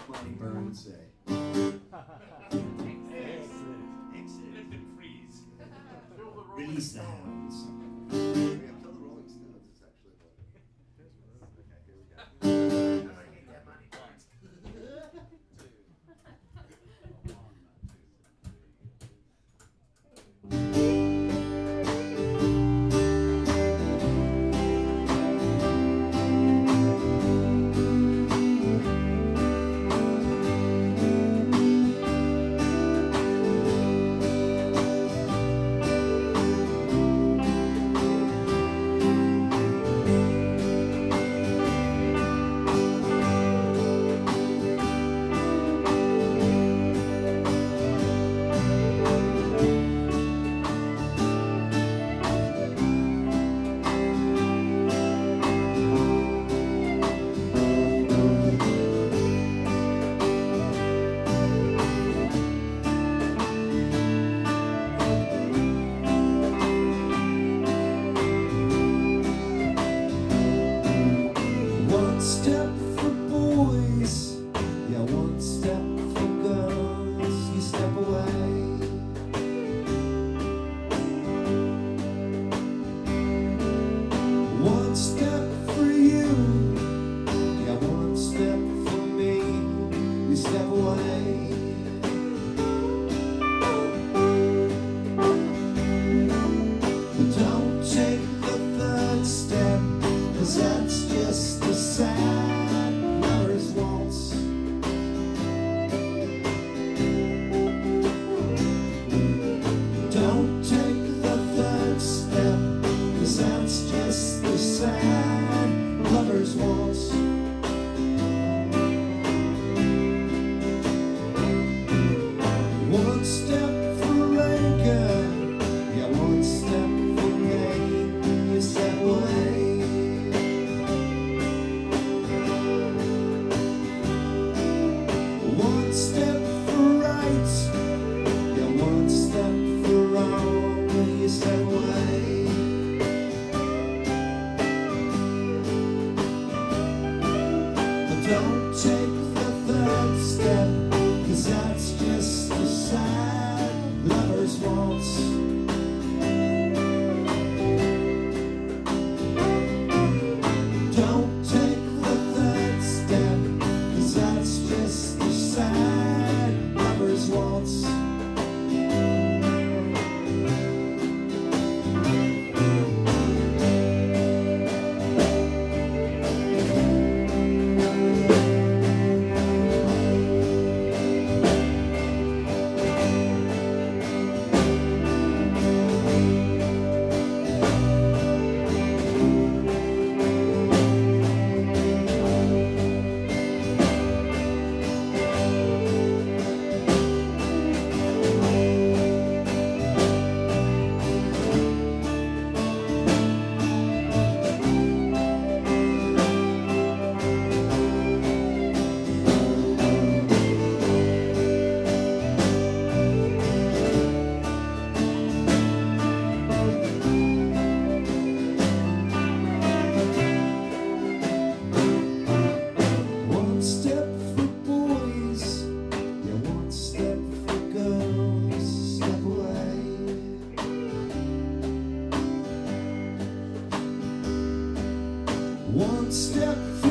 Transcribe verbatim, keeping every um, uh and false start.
Monty Burns say. Release the hounds. We have Kill the Rolling Stones. It's actually what. Okay, here we go. I need that money, Burns. One step for boys, yeah, one step for girls. You step away. One step for you, yeah, one step for me. You step away. But don't take the third step, 'cause that's just a sad lover's waltz. Don't take the third step, 'cause that's just a sad lover's waltz. One step for anger, yeah, one step for gain. You step away. One step for right, yeah, one step for wrong. You step away. But don't take the third step, 'cause that's just a sad lover's waltz. Don't take the third step, 'cause that's just a sad lover's waltz. One step for boys, yeah, one step for girls. Step away. One step for